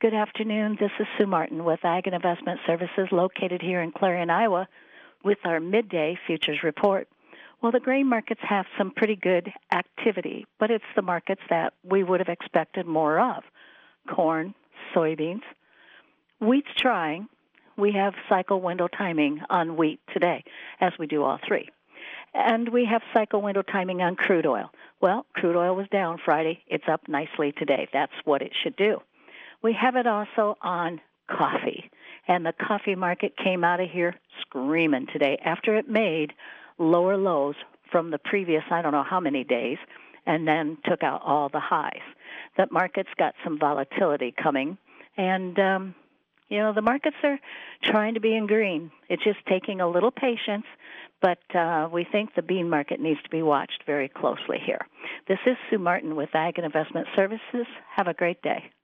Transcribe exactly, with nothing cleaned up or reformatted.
Good afternoon. This is Sue Martin with Ag and Investment Services located here in Clarion, Iowa, with our midday futures report. Well, the grain markets have some pretty good activity, but it's the markets that we would have expected more of. Corn, soybeans. Wheat's trying. We have cycle window timing on wheat today, as we do all three. And we have cycle window timing on crude oil. Well, crude oil was down Friday. It's up nicely today. That's what it should do. We have it also on coffee, and the coffee market came out of here screaming today after it made lower lows from the previous I don't know how many days and then took out all the highs. That market's got some volatility coming, and, um, you know, the markets are trying to be in green. It's just taking a little patience, but uh, we think the bean market needs to be watched very closely here. This is Sue Martin with Ag and Investment Services. Have a great day.